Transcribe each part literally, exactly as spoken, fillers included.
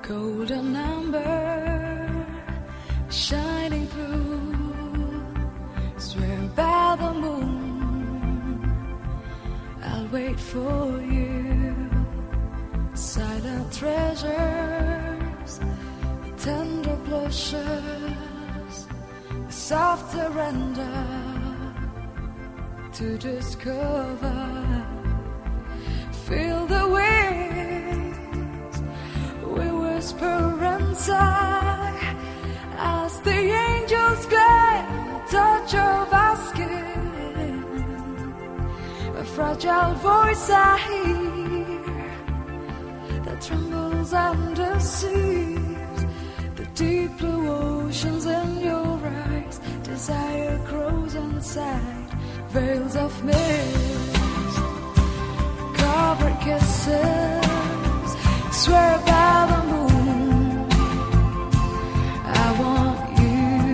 golden amber shining through. Swear by the moon, I'll wait for you. Silent treasures, tender blushes, soft surrender to discover. Feel the winds, we whisper and sigh as the angels glide, touch of our skin. A fragile voice I hear that trembles and deceives. The deep blue oceans in your eyes, desire grows inside veils of mist, covered kisses, swear by the moon, I want you,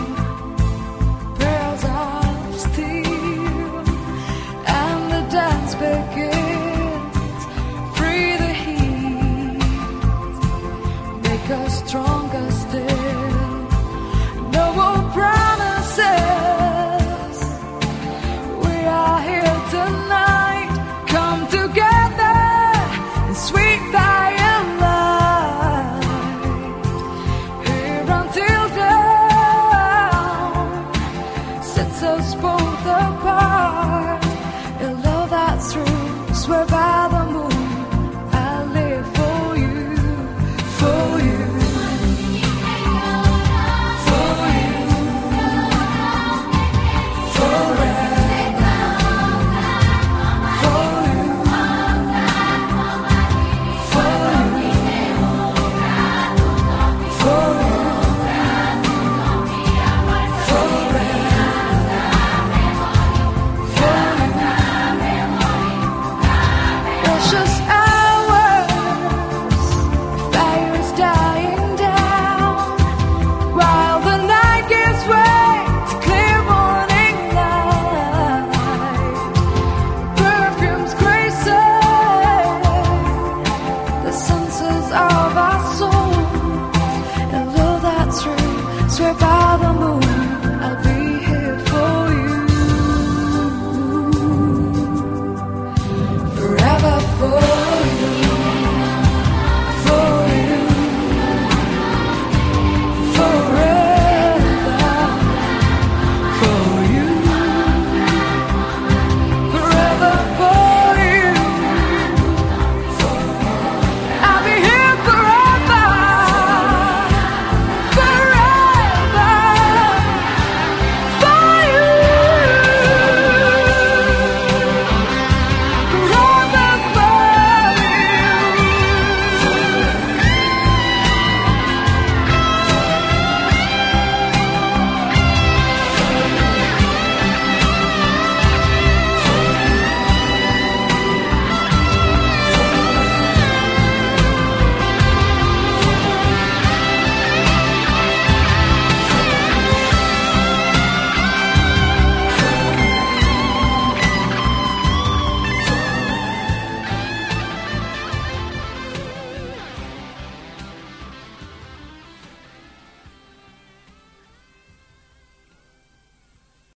pearls of steel, and the dance begins, free the heat, make us stronger still, no more promises, we are here tonight, come together in sweet fire light, here until dawn sets us both apart. A love that's true, swear by the moon, I'll live for you, for you, for you, forever, for you, for you, for you, precious hours, fire's dying down, while the night gives way to clear morning light. Perfumes gracing the senses of our souls, and love that's true, swear by the